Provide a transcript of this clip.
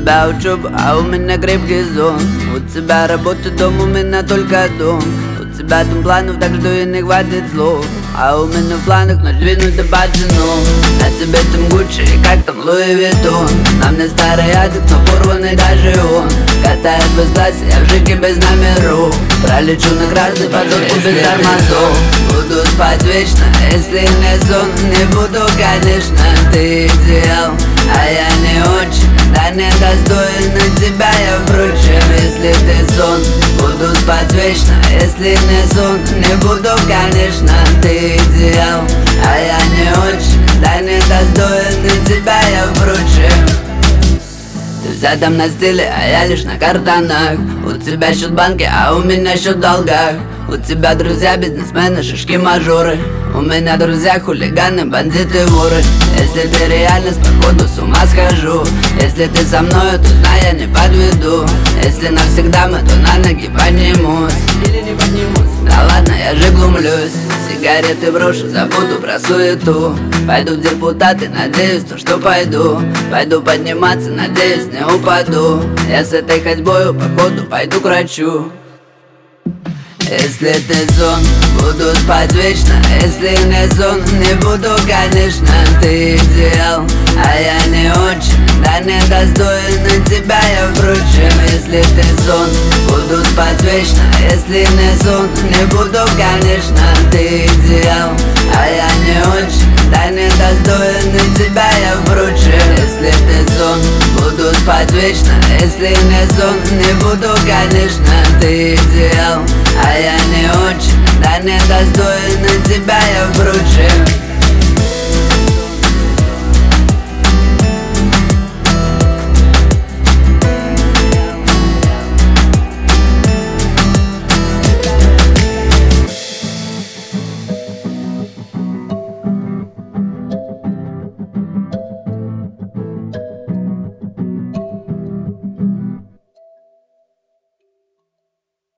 тебя учеба, а у меня крепкий сон. У тебя работа, дом, у меня только дом. У тебя там планов, так что и не хватит слов. А у меня в планах надвинуть до пацанов. На тебе там Гуччи и как там Луи Виттон. На мне старый язык, но порванный даже он. Катает в классе, я в жике без номеров. Пролечу на красный подсотку без тормозов. Буду спать вечно, если не сон. Не буду, конечно, ты идеал, а я не очень, да не достойна тебя я, впрочем, если ты сон. Буду спать вечно, если не сон. Не буду, конечно, ты идеал, а я не очень, да не достойна тебя я, впрочем. Ты вся там на стиле, а я лишь на картонах. У тебя счет в банке, а у меня счет в долгах. У тебя друзья бизнесмены, шишки мажоры. У меня друзья хулиганы, бандиты, воры. Если ты реальность, походу с ума схожу. Если ты со мною, то знай, я не подведу. Если навсегда мы, то на ноги поднимусь. Или не поднимусь. Да ладно, я же глумлюсь. Сигареты брошу, забуду про суету. Пойду в депутаты, надеюсь, то что пойду. Пойду подниматься, надеюсь, не упаду. Я с этой ходьбою, походу, пойду к врачу. Если ты сон, буду спать вечно. Если не сон, не буду, конечно, ты идеал, а я не очень, да не достойна тебя я, впрочем, если ты сон. Буду спать вечно. Если не сон, не буду, конечно, ты идеал, а я не очень, да не достойна тебя я, впрочем, если ты сон. Буду спать вечно. Если не сон, не буду, конечно, ты идеал, а я не очень, да не достойна тебя я, впрочем.